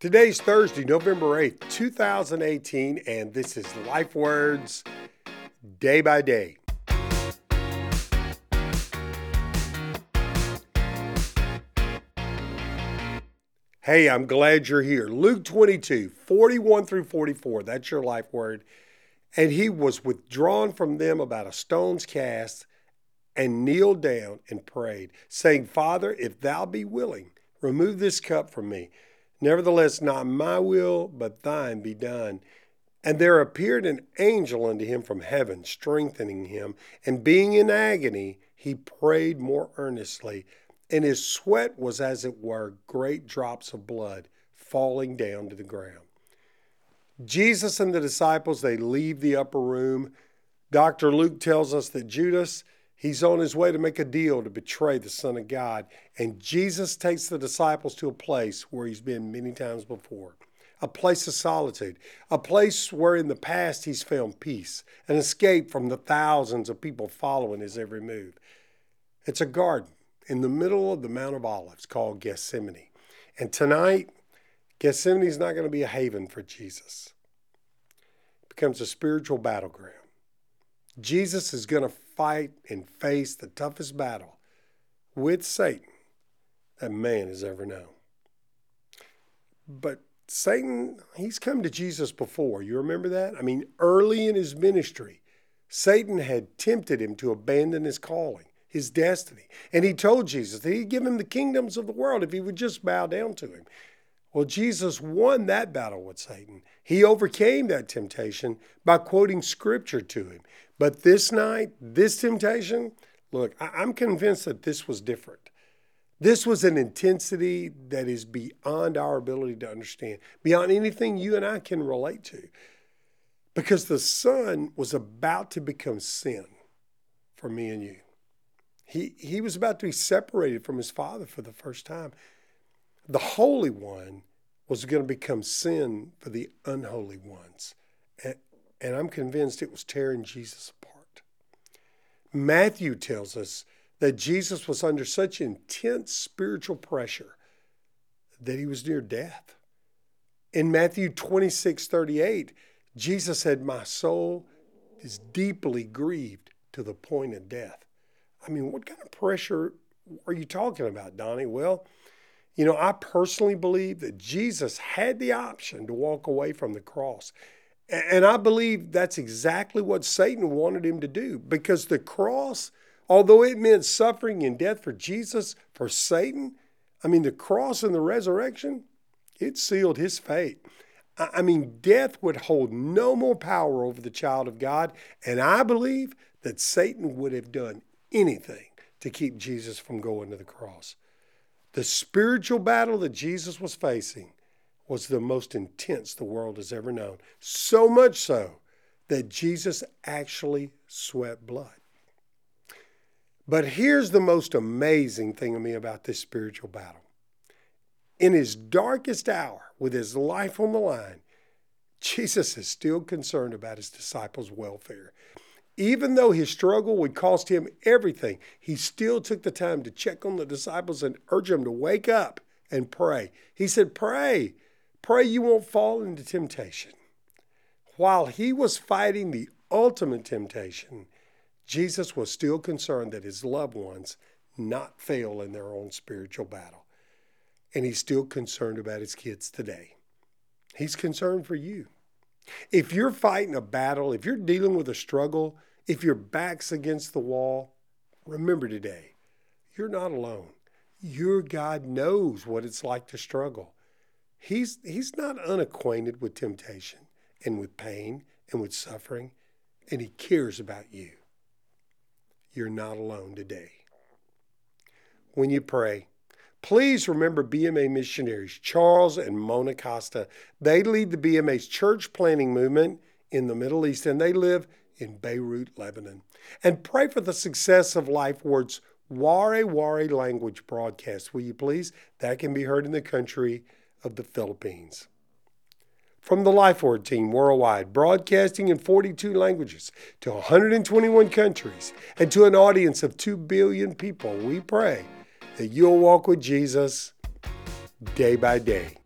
Today's Thursday, November 8th, 2018, and this is Life Words Day by Day. Hey, I'm glad you're here. Luke 22, 41 through 44, that's your life word. And he was withdrawn from them about a stone's cast and kneeled down and prayed, saying, Father, if thou be willing, remove this cup from me. Nevertheless, not my will, but thine be done. And there appeared an angel unto him from heaven, strengthening him. And being in agony, he prayed more earnestly. And his sweat was as it were great drops of blood falling down to the ground. Jesus and the disciples, they leave the upper room. Dr. Luke tells us that Judas, he's on his way to make a deal to betray the Son of God. And Jesus takes the disciples to a place where he's been many times before. A place of solitude. A place where in the past he's found peace. An escape from the thousands of people following his every move. It's a garden in the middle of the Mount of Olives called Gethsemane. And tonight, Gethsemane is not going to be a haven for Jesus. It becomes a spiritual battleground. Jesus is going to fight and face the toughest battle with Satan that man has ever known. But Satan, he's come to Jesus before. You remember that? I mean, early in his ministry, Satan had tempted him to abandon his calling, his destiny. And he told Jesus that he'd give him the kingdoms of the world if he would just bow down to him. Well, Jesus won that battle with Satan. He overcame that temptation by quoting scripture to him. But this night, this temptation, look, I'm convinced that this was different. This was an intensity that is beyond our ability to understand, beyond anything you and I can relate to. Because the Son was about to become sin for me and you. He was about to be separated from his Father for the first time. The Holy One was going to become sin for the unholy ones. And I'm convinced it was tearing Jesus apart. Matthew tells us that Jesus was under such intense spiritual pressure that he was near death. In Matthew 26:38, Jesus said, my soul is deeply grieved to the point of death. I mean, what kind of pressure are you talking about, Donnie? Well, you know, I personally believe that Jesus had the option to walk away from the cross. And I believe that's exactly what Satan wanted him to do. Because the cross, although it meant suffering and death for Jesus, for Satan, I mean, the cross and the resurrection, it sealed his fate. I mean, death would hold no more power over the child of God. And I believe that Satan would have done anything to keep Jesus from going to the cross. The spiritual battle that Jesus was facing was the most intense the world has ever known. So much so that Jesus actually sweat blood. But here's the most amazing thing to me about this spiritual battle. In his darkest hour, with his life on the line, Jesus is still concerned about his disciples' welfare. Even though his struggle would cost him everything, he still took the time to check on the disciples and urge them to wake up and pray. He said, pray you won't fall into temptation. While he was fighting the ultimate temptation, Jesus was still concerned that his loved ones not fail in their own spiritual battle. And he's still concerned about his kids today. He's concerned for you. If you're fighting a battle, if you're dealing with a struggle, if your back's against the wall, remember today, you're not alone. Your God knows what it's like to struggle. He's not unacquainted with temptation and with pain and with suffering, and he cares about you. You're not alone today. When you pray, please remember BMA missionaries, Charles and Mona Costa. They lead the BMA's church planting movement in the Middle East, and they live in Beirut, Lebanon. And pray for the success of Life Word's Wari language broadcast, will you please? That can be heard in the country of the Philippines. From the Life Word team worldwide, broadcasting in 42 languages to 121 countries and to an audience of 2 billion people, we pray that you'll walk with Jesus day by day.